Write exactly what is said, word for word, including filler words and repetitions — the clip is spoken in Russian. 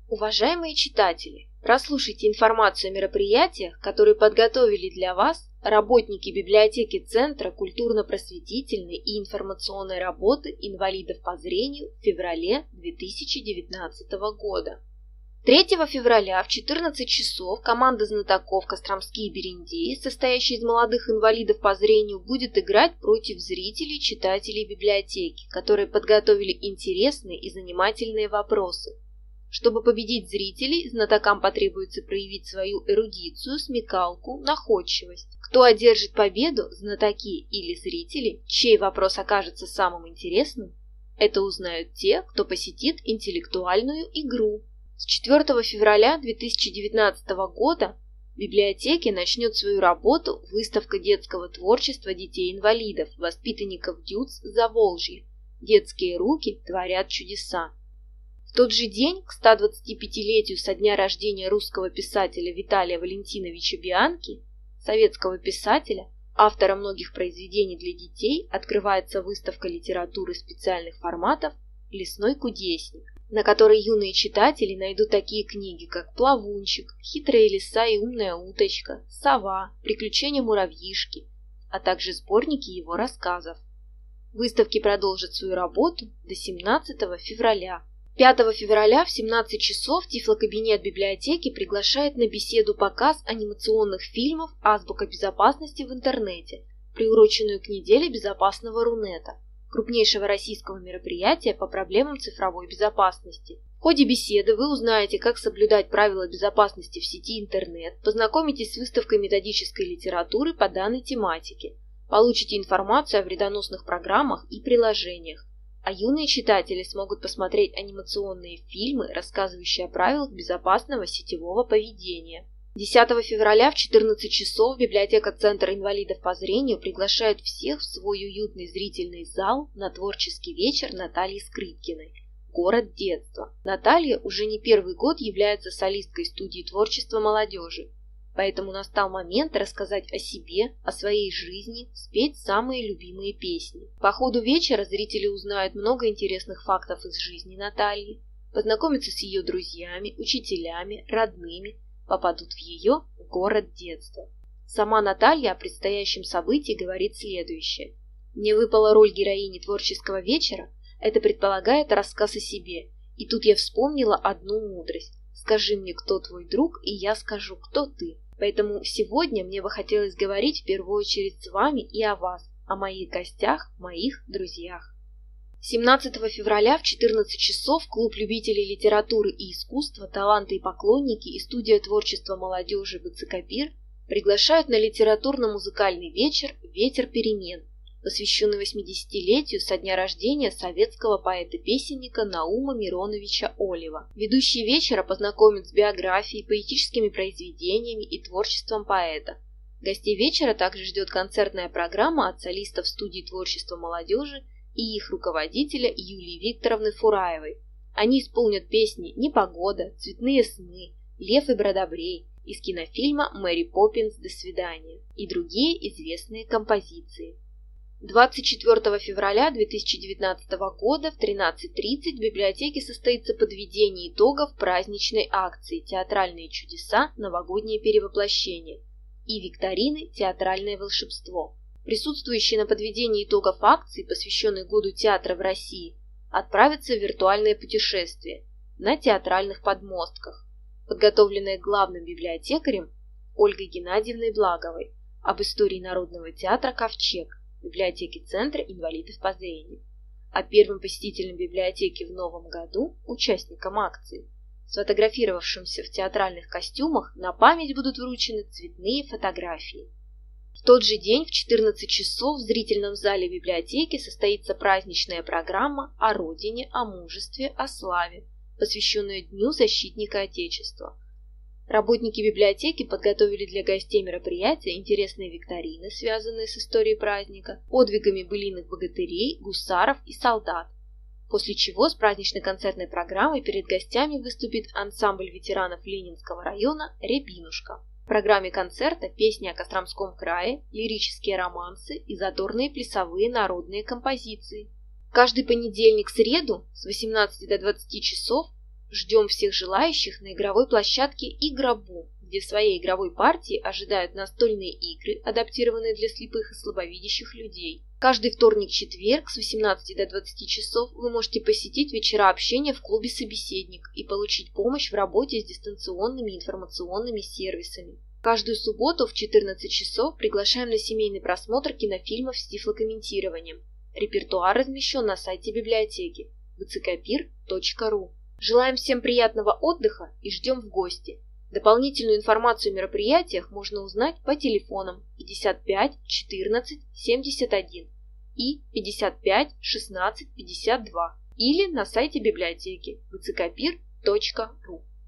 Уважаемые читатели, прослушайте информацию о мероприятиях, которые подготовили для вас работники библиотеки Центра культурно-просветительной и информационной работы инвалидов по зрению в феврале две тысячи девятнадцатого года. третьего февраля в четырнадцать часов команда знатоков Костромские Берендеи, состоящая из молодых инвалидов по зрению, будет играть против зрителей и читателей библиотеки, которые подготовили интересные и занимательные вопросы. Чтобы победить зрителей, знатокам потребуется проявить свою эрудицию, смекалку, находчивость. Кто одержит победу, знатоки или зрители, чей вопрос окажется самым интересным, это узнают те, кто посетит интеллектуальную игру. С четвёртого февраля две тысячи девятнадцатого года в библиотеке начнет свою работу выставка детского творчества детей-инвалидов, воспитанников ДЮЦ Заволжья. Детские руки творят чудеса. В тот же день, к ста двадцатипятилетию со дня рождения русского писателя Виталия Валентиновича Бианки, советского писателя, автора многих произведений для детей, открывается выставка литературы специальных форматов «Лесной кудесник», на которой юные читатели найдут такие книги, как «Плавунчик», «Хитрые лиса и умная уточка», «Сова», «Приключения муравьишки», а также сборники его рассказов. Выставки продолжат свою работу до семнадцатого февраля. пятого февраля в семнадцать часов Тифлокабинет библиотеки приглашает на беседу-показ анимационных фильмов «Азбука безопасности в интернете», приуроченную к неделе безопасного Рунета, крупнейшего российского мероприятия по проблемам цифровой безопасности. В ходе беседы вы узнаете, как соблюдать правила безопасности в сети интернет, познакомитесь с выставкой методической литературы по данной тематике, получите информацию о вредоносных программах и приложениях, а юные читатели смогут посмотреть анимационные фильмы, рассказывающие о правилах безопасного сетевого поведения. десятого февраля в четырнадцать часов библиотека Центра инвалидов по зрению приглашает всех в свой уютный зрительный зал на творческий вечер Натальи Скрыткиной «Город детства». Наталья уже не первый год является солисткой студии творчества молодежи, поэтому настал момент рассказать о себе, о своей жизни, спеть самые любимые песни. По ходу вечера зрители узнают много интересных фактов из жизни Натальи, познакомятся с ее друзьями, учителями, родными, попадут в ее город детства. Сама Наталья о предстоящем событии говорит следующее. «Мне выпала роль героини творческого вечера, это предполагает рассказ о себе, и тут я вспомнила одну мудрость. Скажи мне, кто твой друг, и я скажу, кто ты. Поэтому сегодня мне бы хотелось говорить в первую очередь с вами и о вас, о моих гостях, моих друзьях». семнадцатого февраля в четырнадцать часов клуб любителей литературы и искусства, таланты и поклонники и студия творчества молодежи ВЦКПИР приглашают на литературно-музыкальный вечер «Ветер перемен», посвященный восьмидесятилетию со дня рождения советского поэта-песенника Наума Мироновича Олева. Ведущие вечера познакомят с биографией, поэтическими произведениями и творчеством поэта. Гостей вечера также ждет концертная программа от солистов студии творчества молодежи и их руководителя Юлии Викторовны Фураевой. Они исполнят песни «Непогода», «Цветные сны», «Лев и Бродобрей» из кинофильма «Мэри Поппинс. До свидания» и другие известные композиции. двадцать четвёртого февраля две тысячи девятнадцатого года в тринадцать тридцать в библиотеке состоится подведение итогов праздничной акции «Театральные чудеса. Новогоднее перевоплощение» и викторины «Театральное волшебство». Присутствующие на подведении итогов акции, посвященной Году театра в России, отправятся в виртуальное путешествие на театральных подмостках, подготовленное главным библиотекарем Ольгой Геннадьевной Благовой, об истории Народного театра «Ковчег» библиотеки Центра инвалидов по зрению. А первым посетителем библиотеки в новом году, участникам акции, сфотографировавшимся в театральных костюмах, на память будут вручены цветные фотографии. В тот же день в четырнадцать часов в зрительном зале библиотеки состоится праздничная программа о родине, о мужестве, о славе, посвященная Дню защитника Отечества. Работники библиотеки подготовили для гостей мероприятия интересные викторины, связанные с историей праздника, подвигами былинных богатырей, гусаров и солдат. После чего с праздничной концертной программой перед гостями выступит ансамбль ветеранов Ленинского района «Рябинушка». В программе концерта песни о Костромском крае, лирические романсы и задорные плясовые народные композиции. Каждый понедельник-среду с восемнадцати до двадцати часов Ждем всех желающих на игровой площадке Игробум, где своей игровой партии ожидают настольные игры, адаптированные для слепых и слабовидящих людей. Каждый вторник-четверг с восемнадцати до двадцати часов вы можете посетить вечера общения в клубе «Собеседник» и получить помощь в работе с дистанционными информационными сервисами. Каждую субботу в четырнадцать часов приглашаем на семейный просмотр кинофильмов с тифлокомментированием. Репертуар размещен на сайте библиотеки вэ цэ ка пир точка ру. Желаем всем приятного отдыха и ждем в гости. Дополнительную информацию о мероприятиях можно узнать по телефонам пятьдесят пять четырнадцать семьдесят один и пятьдесят пять шестнадцать пятьдесят два или на сайте библиотеки вэ цэ ка пир точка ру.